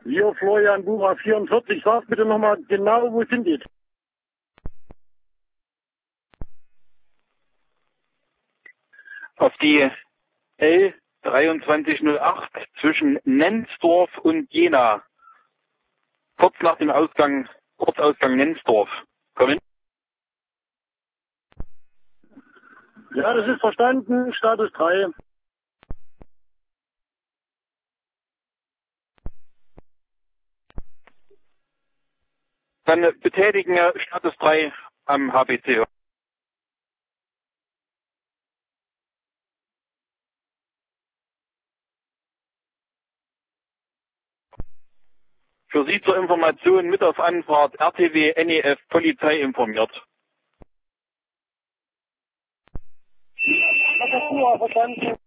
Hier Florian Bura 44, sag bitte nochmal genau, wo sind die? Auf die L2308 zwischen Nensdorf und Jena. Kurz nach dem Ortsausgang Nensdorf. Kommen? Ja, das ist verstanden, Status 3. Dann betätigen wir Status 3 am HPC. Für Sie zur Information mit auf Anfahrt RTW NEF Polizei informiert. Verstanden.